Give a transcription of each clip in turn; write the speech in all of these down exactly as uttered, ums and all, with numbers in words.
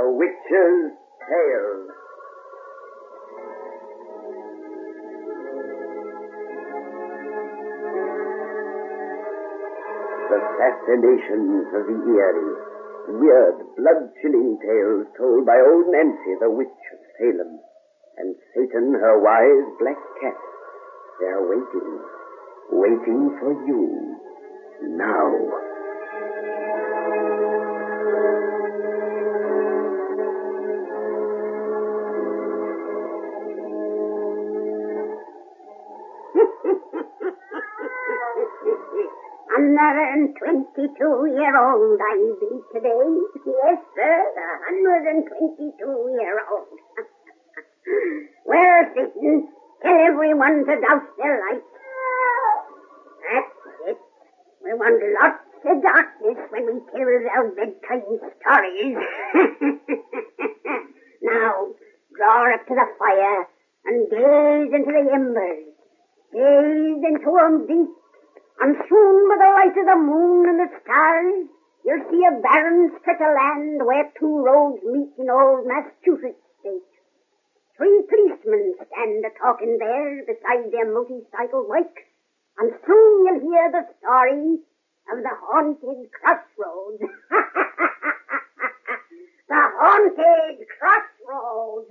The Witch's Tale. The fascinations of the eerie, weird, blood-chilling tales told by old Nancy, the witch of Salem, and Satan, her wise black cat. They're waiting, waiting for you, now. Another and twenty-two-year-old I be today. Yes, sir, a hundred and twenty-two-year-old. Well, Satan, tell everyone to douse their lights. That's it. We want lots of darkness when we tell our bedtime stories. Now, draw up to the fire and gaze into the embers. Gaze into 'em deep. And soon, with the light of the moon and the stars, you'll see a barren stretch of land where two roads meet in old Massachusetts state. Three policemen stand a-talking there beside their motorcycle bikes, and soon you'll hear the story of the haunted crossroads. The haunted crossroads.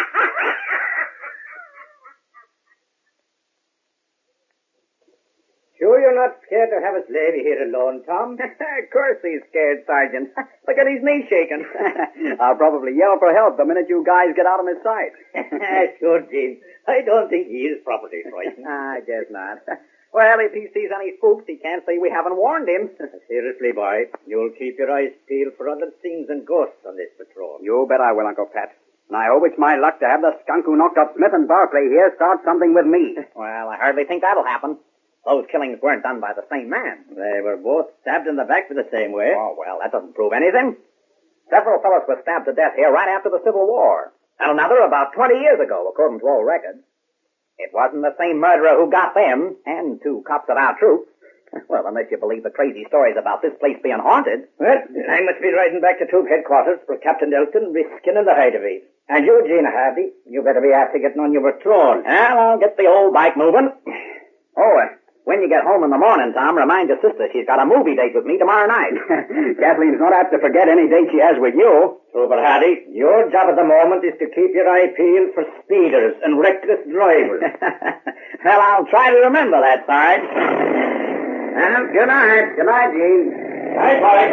Sure you're not scared to have us lady here alone, Tom? Of course he's scared, Sergeant. Look at his knee shaking. I'll probably yell for help the minute you guys get out of his sight. Sure, Gene. I don't think he is properly frightened. I guess not. Well, if he sees any spooks, he can't say we haven't warned him. Seriously, boy, you'll keep your eyes peeled for other things than ghosts on this patrol. You bet I will, Uncle Pat. And I hope it's my luck to have the skunk who knocked up Smith and Barclay here start something with me. Well, I hardly think that'll happen. Those killings weren't done by the same man. They were both stabbed in the back the same way. Oh, well, that doesn't prove anything. Several fellows were stabbed to death here right after the Civil War. And another about twenty years ago, according to all records. It wasn't the same murderer who got them, and two cops of our troops. Well, unless you believe the crazy stories about this place being haunted. Well, I must be riding back to troop headquarters for Captain Elton risking in the hideaway. And you, Gina Hardy, you better be after getting on your patrol. Well, I'll get the old bike moving. Oh, uh, when you get home in the morning, Tom, remind your sister she's got a movie date with me tomorrow night. Kathleen's not apt to forget any date she has with you. Trooper Hardy, your job at the moment is to keep your eye peeled for speeders and reckless drivers. Well, I'll try to remember that, Sarge. Well, good night. Good night, Gene. Night, boy.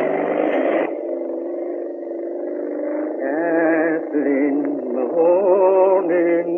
Kathleen, the morning,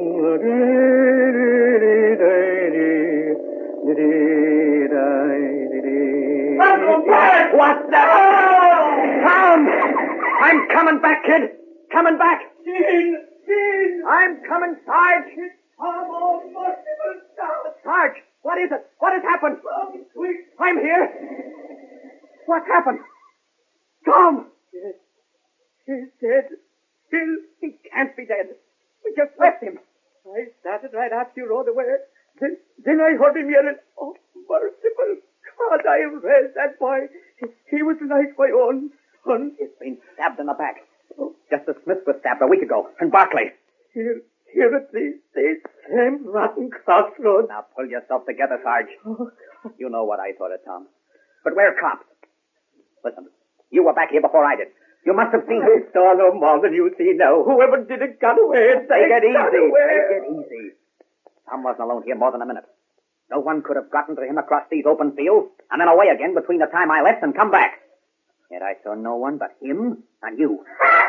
What's that? Tom! I'm coming back, kid. Coming back. Gene! Gene! I'm coming, Sarge. It's Tom O'Mustible now. Sarge, what is it? What has happened? Tom, quick. I'm here. What's happened? Tom! Yes. He's dead. Still, he can't be dead. We just left him. I started right after you rode away. Then, then I heard him yelling, "Oh, merciful God, I raised that boy. He, he was like my own son." He's been stabbed in the back. Oh. Just as Smith was stabbed a week ago. And Barclay. Here, here at the, the same rotten crossroads. Now pull yourself together, Sarge. Oh, you know what I thought of, Tom. But we're cops. Listen, you were back here before I did. You must have seen I saw no more than you see now. Whoever did it got away. Take it easy. Away. Take it easy. Tom wasn't alone here more than a minute. No one could have gotten to him across these open fields and then away again between the time I left and come back. Yet I saw no one but him and you.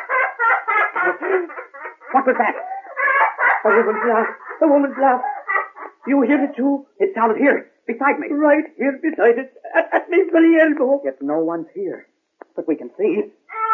What was that? A woman's laugh. A woman's laugh. You hear it too? It sounded here, beside me. Right here beside it, at, at me very elbow. Yet no one's here. But we can see.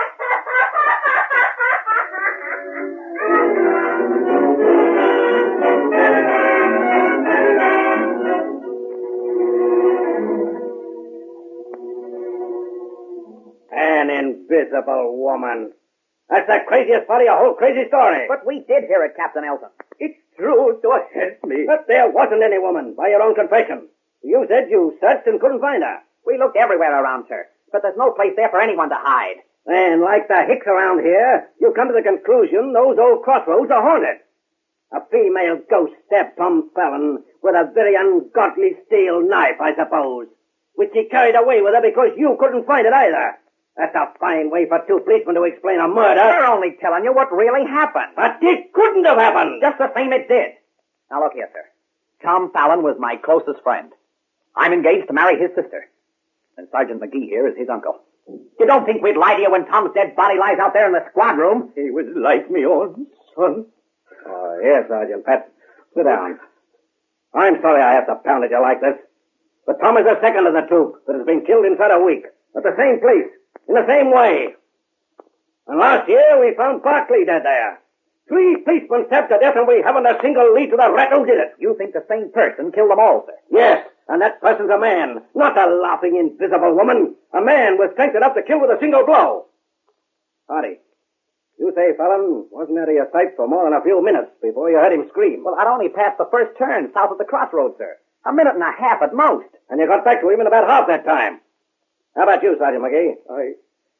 An invisible woman. That's the craziest part of your whole crazy story. But we did hear it, Captain Elton. It's true, so help me. But there wasn't any woman, by your own confession. You said you searched and couldn't find her. We looked everywhere around, sir. But there's no place there for anyone to hide. Then, like the hicks around here, you come to the conclusion those old crossroads are haunted. A female ghost stabbed Tom Fallon with a very ungodly steel knife, I suppose, which she carried away with her because you couldn't find it either. That's a fine way for two policemen to explain a murder. We're only telling you what really happened. But it couldn't have happened. Just the same it did. Now look here, sir. Tom Fallon was my closest friend. I'm engaged to marry his sister. And Sergeant McGee here is his uncle. You don't think we'd lie to you when Tom's dead body lies out there in the squad room? He was like me own son. Oh, here, Sergeant Pat. Sit down. I'm sorry I have to pound at you like this. But Tom is the second of the troop that has been killed inside a week. At the same place. In the same way. And last year we found Barkley dead there. Three policemen stabbed to death and we haven't a single lead to the rat who did it. You think the same person killed them all, sir? Yes, and that person's a man. Not a laughing, invisible woman. A man with strength enough to kill with a single blow. Hardy, you say Fallon wasn't out of your sight for more than a few minutes before you heard him scream. Well, I'd only passed the first turn south of the crossroads, sir. A minute and a half at most. And you got back to him in about half that time. How about you, Sergeant McGee? I...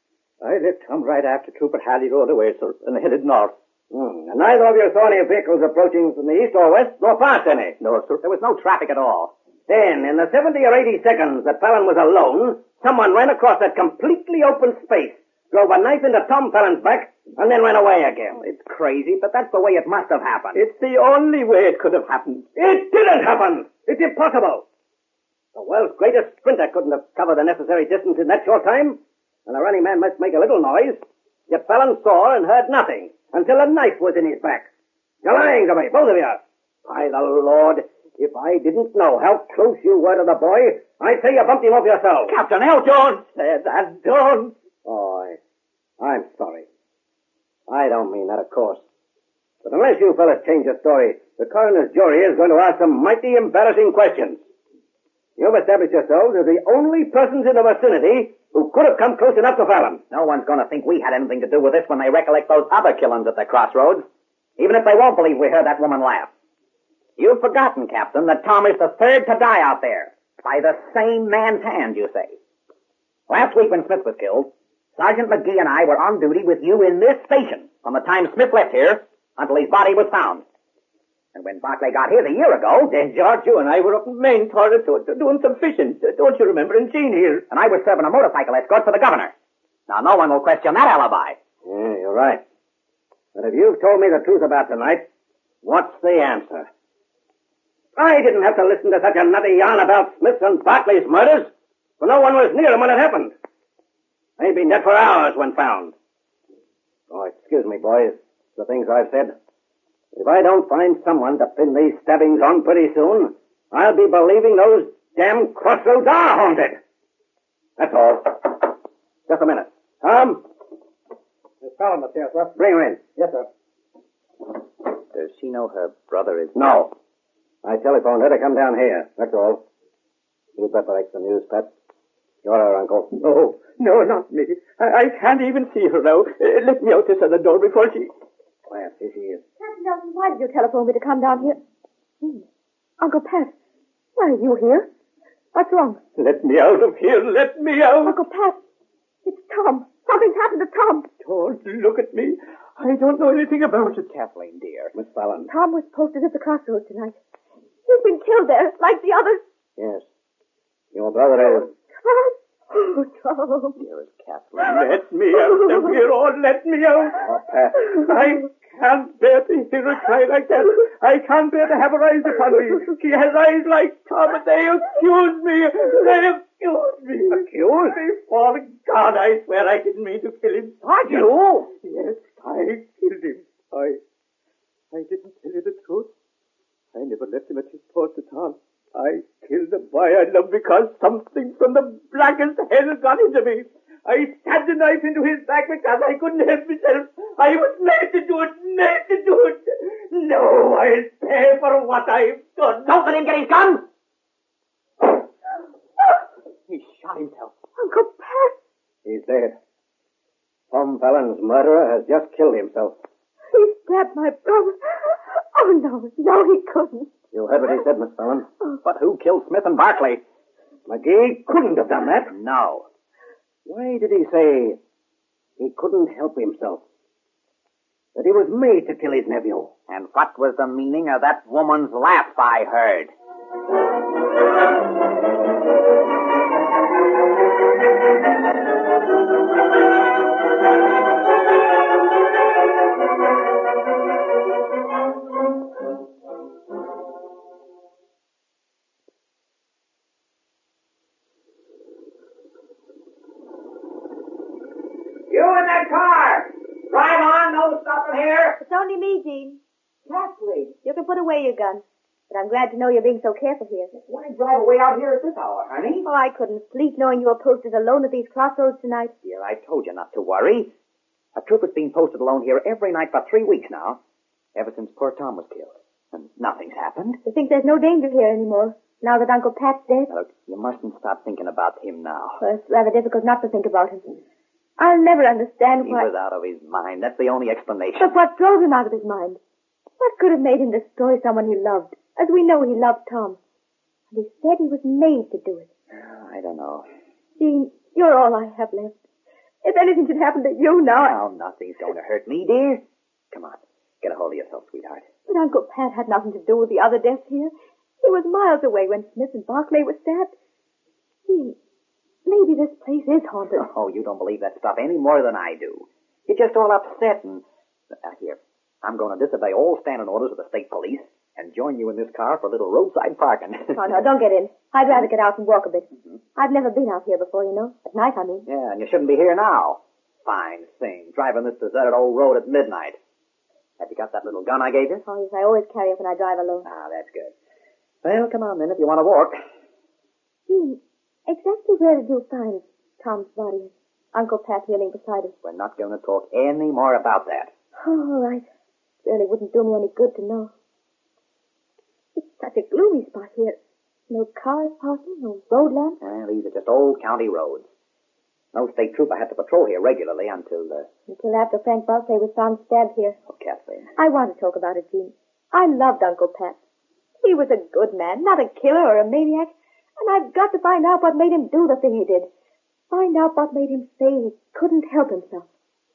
I left Tom right after Trooper Halley rode away, sir, and headed north. Hmm. And neither of you saw any vehicles approaching from the east or west, nor past any? No, sir. There was no traffic at all. Then, in the seventy or eighty seconds that Fallon was alone, someone ran across that completely open space, drove a knife into Tom Fallon's back, and then ran away again. It's crazy, but that's the way it must have happened. It's the only way it could have happened. It didn't happen! It's impossible! The world's greatest sprinter couldn't have covered the necessary distance in that short time, and a running man must make a little noise. Yet Fallon saw and heard nothing until a knife was in his back. You're lying to me, both of you. By the Lord, if I didn't know how close you were to the boy, I'd say you bumped him off yourself. Captain L. Jones said that, don't. Oh, I, I'm sorry. I don't mean that, of course. But unless you fellas change your story, the coroner's jury is going to ask some mighty embarrassing questions. You've established yourselves as the only persons in the vicinity who could have come close enough to Fallon. No one's going to think we had anything to do with this when they recollect those other killings at the crossroads. Even if they won't believe we heard that woman laugh. You've forgotten, Captain, that Tom is the third to die out there. By the same man's hand, you say. Last week when Smith was killed, Sergeant McGee and I were on duty with you in this station from the time Smith left here until his body was found. And when Barclay got here a year ago... Then George, you and I were up in Maine, Torres, doing some fishing. Don't you remember? And Jean here. And I was serving a motorcycle escort for the governor. Now, no one will question that alibi. Yeah, you're right. But if you've told me the truth about tonight, what's the answer? I didn't have to listen to such a nutty yarn about Smith and Barclay's murders, for no one was near them when it happened. They'd been dead for hours when found. Oh, excuse me, boys, the things I've said. If I don't find someone to pin these stabbings on pretty soon, I'll be believing those damn crossroads are haunted. That's all. Just a minute. Tom? Miss Fallon up here, sir. Bring her in. Yes, sir. Does she know her brother is... No. I telephoned her to come down here. That's all. You'd better make the news, Pat. You're her uncle. No, no, not me. I, I can't even see her now. Uh, let me out this other door before she... Well, here she is. Captain Nelson, why did you telephone me to come down here? Hmm. Uncle Pat, why are you here? What's wrong? Let me out of here. Let me out. Uncle Pat, it's Tom. Something's happened to Tom. Don't look at me. I don't know anything about it. Kathleen, dear. Miss Fallon. Tom was posted at the crossroads tonight. He's been killed there, like the others. Yes. Your brother is... Tom. Oh, Tom. Dearest Kathleen. Let me out of here. Oh, let me out. Oh, Pat. I can't bear to hear her cry like that. I can't bear to have her eyes upon me. She has eyes like Tom, and they accuse me. They accuse me. Accuse? Before God, I swear I didn't mean to kill him. Are you? Yes, I killed him. I... I didn't tell you the truth. I never left him at his post at all. I killed the boy I loved because something from the blackest hell got into me. I stabbed a knife into his back because I couldn't help myself. I was made to do it, made to do it. No, I'll pay for what I've done. Don't let him get his gun! He shot himself. Uncle Pat. He's dead. Tom Fallon's murderer has just killed himself. He stabbed my brother. Oh, no, no, he couldn't. You heard what he said, Miss Fallon. But who killed Smith and Barclay? McGee couldn't have done that. No. Why did he say he couldn't help himself. That he was made to kill his nephew. And what was the meaning of that woman's laugh I heard? You in that car! Drive on, no stopping here! It's only me, Jean. Kathleen, You can put away your gun. But I'm glad to know you're being so careful here. why drive away out here at this hour, honey? Oh, I couldn't sleep knowing you were posted alone at these crossroads tonight. Dear, I told you not to worry. A trooper's been posted alone here every night for three weeks now, ever since poor Tom was killed. And nothing's happened. You think there's no danger here anymore, now that Uncle Pat's dead? Now, look, you mustn't stop thinking about him now. Well, it's rather difficult not to think about him. I'll never understand He why... was out of his mind. That's the only explanation. But what drove him out of his mind? What could have made him destroy someone he loved, as we know he loved Tom? And he said he was made to do it. I don't know. Jean, you're all I have left. If anything should happen to you now... I... Now, nothing's going to hurt me, dear. Come on. Get a hold of yourself, sweetheart. But Uncle Pat had nothing to do with the other deaths here. He was miles away when Smith and Barclay were stabbed. Jean, maybe this place is haunted. Oh, you don't believe that stuff any more than I do. You're just all upset and... Uh, here, I'm going to disobey all standing orders of the state police and join you in this car for a little roadside parking. Oh, no, don't get in. I'd rather get out and walk a bit. Mm-hmm. I've never been out here before, you know. At night, I mean. Yeah, and you shouldn't be here now. Fine thing, driving this deserted old road at midnight. Have you got that little gun I gave you? Oh, yes, I always carry it when I drive alone. Ah, that's good. Well, come on then if you want to walk. Jean, exactly where did you find Tom's body? Uncle Pat kneeling beside him. We're not going to talk any more about that. Oh, all right. Really wouldn't do me any good to know. It's such a gloomy spot here. No cars passing, no road lamps. Well, these are just old county roads. No state trooper had to patrol here regularly until, uh... Until after Frank Barclay was found stabbed here. Oh, Kathleen. I want to talk about it, Jean. I loved Uncle Pat. He was a good man, not a killer or a maniac. And I've got to find out what made him do the thing he did. Find out what made him say he couldn't help himself.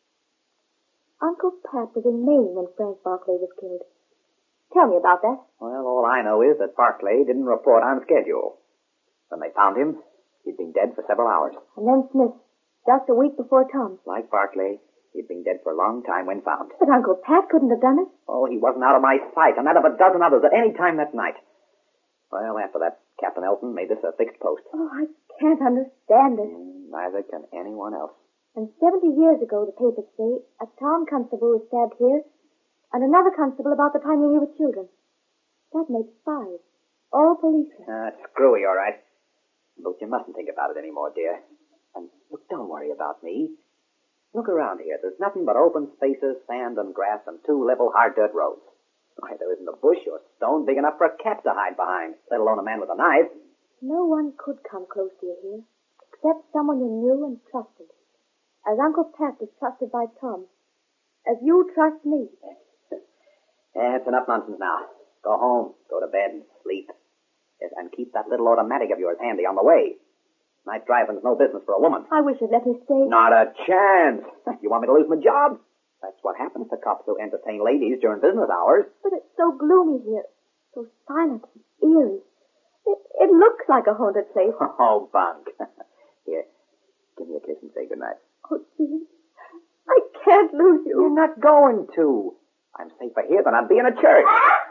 Uncle Pat was in Maine when Frank Barclay was killed. Tell me about that. Well, all I know is that Barclay didn't report on schedule. When they found him, he'd been dead for several hours. And then Smith, just a week before Tom. Like Barclay, he'd been dead for a long time when found. But Uncle Pat couldn't have done it. Oh, he wasn't out of my sight, and that of a dozen others at any time that night. Well, after that, Captain Elton made this a fixed post. Oh, I can't understand it. Mm, neither can anyone else. And seventy years ago, the papers say, a town constable was stabbed here, and another constable about the time when we were children. That makes five. All policemen. Uh, screwy, all right. But you mustn't think about it anymore, dear. And look, don't worry about me. Look around here. There's nothing but open spaces, sand and grass, and two level hard dirt roads. Why, there isn't a bush or stone big enough for a cat to hide behind, let alone a man with a knife. No one could come close to you here, except someone you knew and trusted. As Uncle Pat was trusted by Tom. As you trust me. That's enough nonsense now. Go home, go to bed, and sleep. Yes, and keep that little automatic of yours handy on the way. Night driving's no business for a woman. I wish you'd let me stay. Not a chance. You want me to lose my job? That's what happens to cops who entertain ladies during business hours. But it's so gloomy here. So silent and eerie. It, it looks like a haunted place. Oh, bunk. Here, give me a kiss and say goodnight. Oh, Jean, I can't lose you. You're not going to. I'm safer here than I'd be in a church.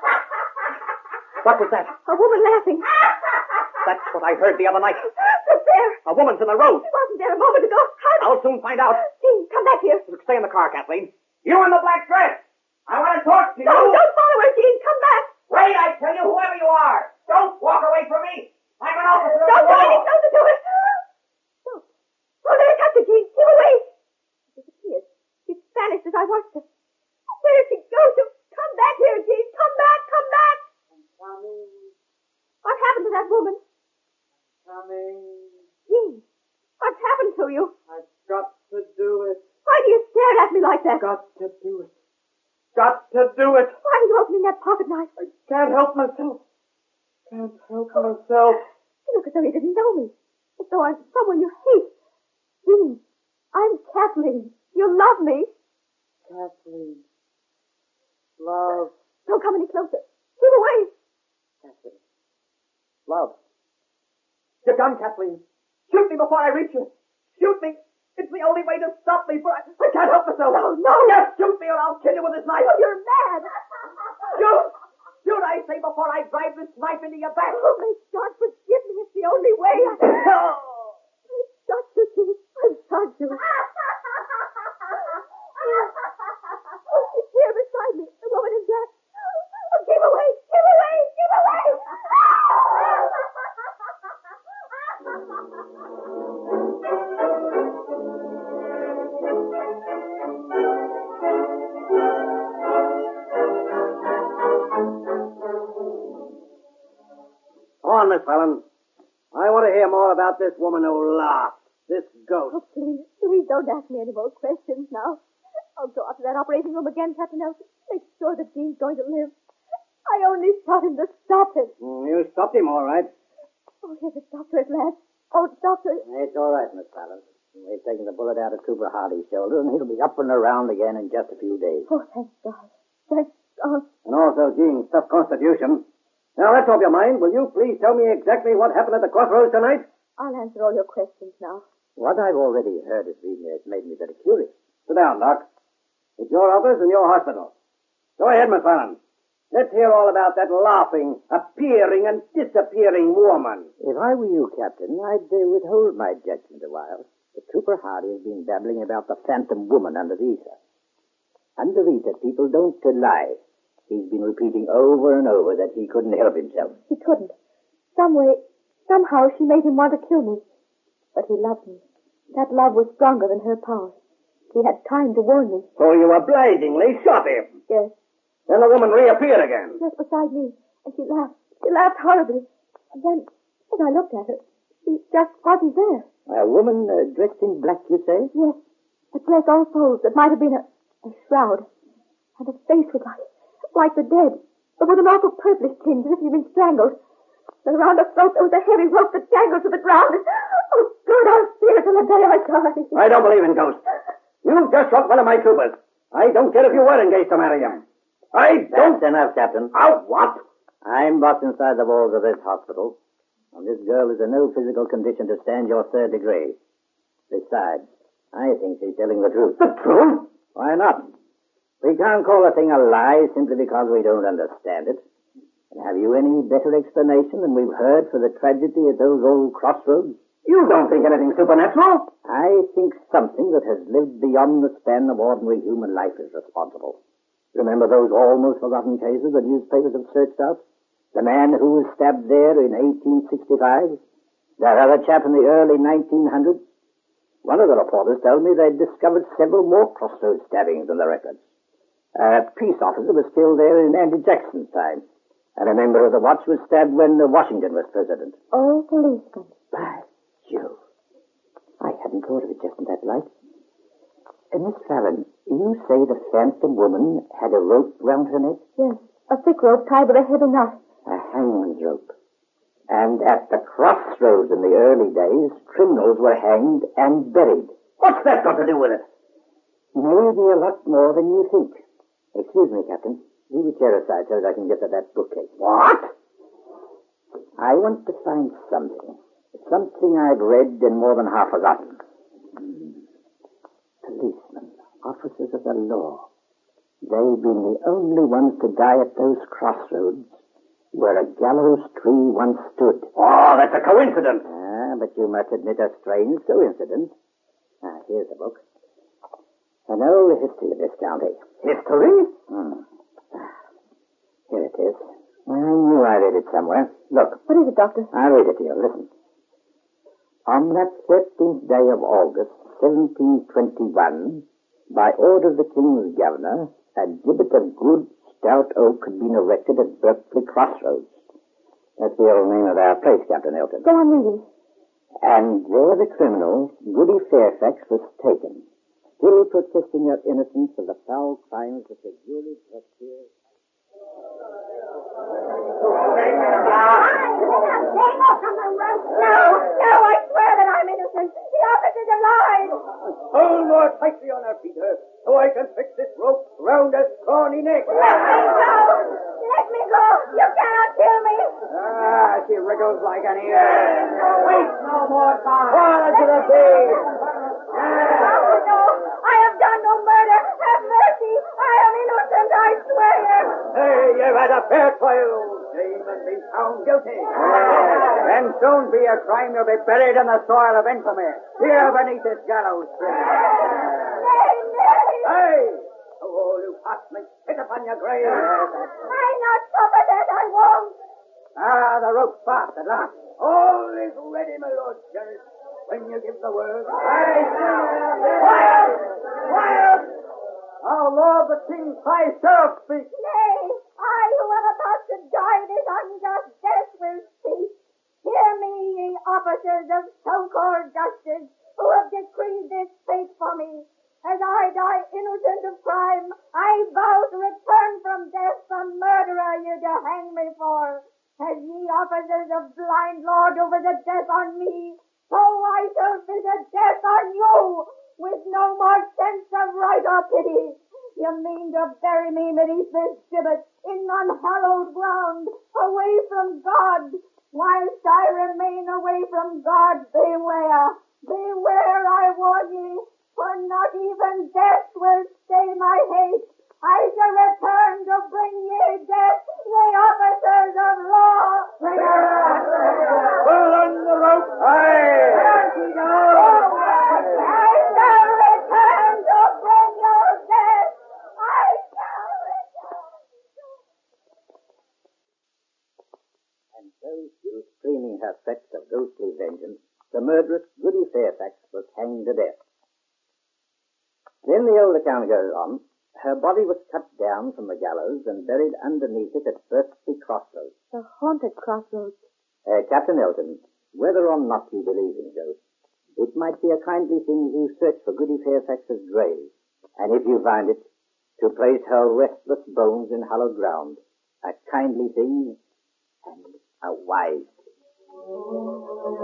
What was that? A woman laughing. That's what I heard the other night. But there. A woman's in the road. She wasn't there a moment ago. How... I'll soon find out. Jean, come back here. Stay in the car, Kathleen. You in the black dress. I want to talk to you. No, don't follow her, Jean. Come back. Wait, I tell you, whoever you are. Don't walk away from me. I'm an officer of Don't the do law. anything. Don't do it. No. Oh, there it comes, Jean. Keep away. She disappeared. She vanished as I watched her. Where did she go to? Come back here, Jean. Come back. Come back. I'm coming. What happened to that woman? Coming. Jean, what's happened to you? I've got to do it. Why do you stare at me like that? Got to do it. Got to do it. Why are you opening that pocket knife? I can't help myself. Can't help myself. You look as though you didn't know me. As though I'm someone you hate. Jean, I'm Kathleen. You love me. Kathleen. Love. Don't come any closer. Keep away. Kathleen. Love. You're done, Kathleen. Shoot me before I reach you. Shoot me. It's the only way to stop me, but I, I can't help myself. No, no. Just shoot me or I'll kill you with this knife. Oh, you're mad. Shoot! Shoot, I say, before I drive this knife into your back. Oh, may God forgive me. It's the only way. I... I've got to, Keith. I've got to. Oh, she's here beside me. The woman in black. Oh, keep away. Keep away. Keep away. Go on, Miss Fallon. I want to hear more about this woman who laughed. This ghost. Oh, please, please don't ask me any more questions now. I'll go out to that operating room again, Captain Nelson. Make sure that Dean's going to live. I only shot him to stop him. Mm, you stopped him, all right. Oh, here's the doctor at last. Oh, doctor. It's all right, Miss Fallon. They've taken the bullet out of Cooper Hardy's shoulder, and he'll be up and around again in just a few days. Oh, thank God. Thank God. And also Jean's tough constitution. Now, that's off your mind. Will you please tell me exactly what happened at the crossroads tonight? I'll answer all your questions now. What I've already heard has been, uh, made me very curious. Sit down, Doc. It's your office and your hospital. Go ahead, Miss Fallon. Let's hear all about that laughing, appearing, and disappearing woman. If I were you, Captain, I'd uh, withhold my judgment a while. But Cooper Hardy has been babbling about the phantom woman under the ether. Under ether, people don't uh, lie. He's been repeating over and over that he couldn't help himself. He couldn't. Some way, somehow she made him want to kill me. But he loved me. That love was stronger than her power. He had time to warn me. So you obligingly shot him. Yes. Then the woman reappeared again. Just beside me. And she laughed. She laughed horribly. And then, as I looked at her, she just wasn't there. A woman uh, dressed in black, you say? Yes. A dress all folds that might have been a, a shroud. And her face was like, like the dead, but with an awful purplish tinge as if she'd been strangled. And around her throat there was a heavy rope that dangled to the ground. Oh, God, I'll see her till the day I die. I don't believe in ghosts. You just shot one of my troopers. I don't care if you were engaged to marry him. I don't... That's enough, Captain. Oh, what? I'm boss inside the walls of this hospital. And this girl is in no physical condition to stand your third degree. Besides, I think she's telling the truth. The truth? Why not? We can't call a thing a lie simply because we don't understand it. And have you any better explanation than we've heard for the tragedy at those old crossroads? You don't think anything supernatural? I think something that has lived beyond the span of ordinary human life is responsible. Remember those almost forgotten cases the newspapers have searched out? The man who was stabbed there in eighteen sixty-five? That other chap in the early nineteen hundreds? One of the reporters told me they'd discovered several more crossroads stabbings in the records. A peace officer was killed there in Andrew Jackson's time. And a member of the watch was stabbed when Washington was president. All policemen. By Jove. I hadn't thought of it just in that light. Uh, Miss Fallon, you say the phantom woman had a rope round her neck? Yes, a thick rope tied with a heavy knot. A hangman's rope. And at the crossroads in the early days, criminals were hanged and buried. What's that got to do with it? Maybe a lot more than you think. Excuse me, Captain. Leave a chair aside so that I can get to that bookcase. What? I want to find something. Something I've read and more than half forgotten. Hmm. Policemen, officers of the law. They've been the only ones to die at those crossroads where a gallows tree once stood. Oh, that's a coincidence. Ah, but you must admit a strange coincidence. Ah, here's the book. An old history of this county. History? Hmm. Here it is. I knew I read it somewhere. Look. What is it, Doctor? I'll read it to you. Listen. On that thirteenth day of August, seventeen twenty-one, by order of the King's Governor, a gibbet of good, stout oak had been erected at Berkeley Crossroads. That's the old name of our place, Captain Elton. Go on reading. And there the criminal, Goody Fairfax, was taken, still protesting her innocence of the foul crimes that the jury had here. No, no, I swear that I'm innocent. The officer is alive! Hold more tightly on her, Peter, so I can fix this rope round her scrawny neck. Let me go! Let me go! You cannot kill me! Ah, she wriggles like an ear. Wait no more time. Fall to the bay! Oh, no! I have done no murder! Have mercy! I am innocent, I swear! Hey, you've had a fair trial, Dame, and been found guilty. Then soon be your crime you'll be buried in the soil of infamy, here beneath this gallows tree. Nay, nay! Hey! Oh, you passed me, spit upon your grave. I not suffer that, I won't! Ah, the rope's fast at last. All is ready, my lord sheriff, when you give the word. Aye, Quiet! Quiet! Our lord the king's high sheriff speaks. Nay, I who am about to die this unjust death will speak. Hear me, ye officers of so-called justice, who have decreed this fate for me. As I die innocent of crime, I vow to return from death the murderer ye to hang me for. As ye officers of blind lord over the death on me, so I shall visit death on you, with no more sense of right or pity. You mean to bury me beneath this gibbet, in unhallowed ground, away from God. Whilst I remain away from God, beware, beware, I warn ye, for not even death will stay my hate. I shall return to bring ye death, ye officers of law. Pull on the rope. Aye. I shall return to bring your death. I shall return. And so, still screaming her threats of ghostly vengeance, the murderess Goody Fairfax was hanged to death. Then the old account goes on. Her body was cut down from the gallows and buried underneath it at Birchby Crossroads. The haunted crossroads. Uh, Captain Elton, whether or not you believe in ghosts, it might be a kindly thing to search for Goody Fairfax's grave, and if you find it, to place her restless bones in hallowed ground. A kindly thing and a wise thing.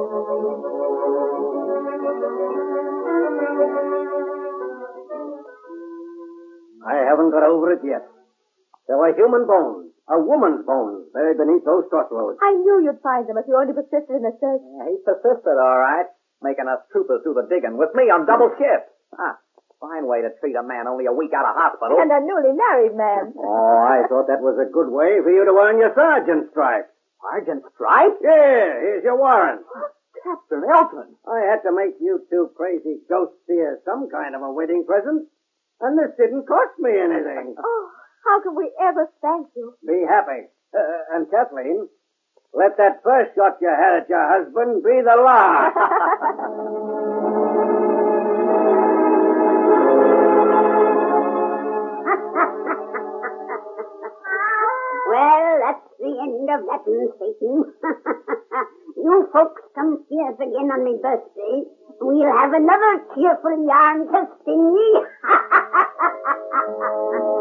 I haven't got over it yet. There were human bones, a woman's bones, buried beneath those crossroads. I knew you'd find them if you only persisted in the search. Yeah, he persisted, all right, making us troopers do the digging with me on double shift. Ah, fine way to treat a man only a week out of hospital. And a newly married man. Oh, I thought that was a good way for you to earn your sergeant's stripe. Sergeant Stripe? Yeah, here's your warrant. Captain Elton. I had to make you two crazy ghosts here some kind of a wedding present, and this didn't cost me anything. Oh, how can we ever thank you? Be happy. Uh, and Kathleen, let that first shot you had at your husband be the last. Well, that's the end of that one, Satan. You folks come see us again on my birthday. We'll have another cheerful yarn to sing ye.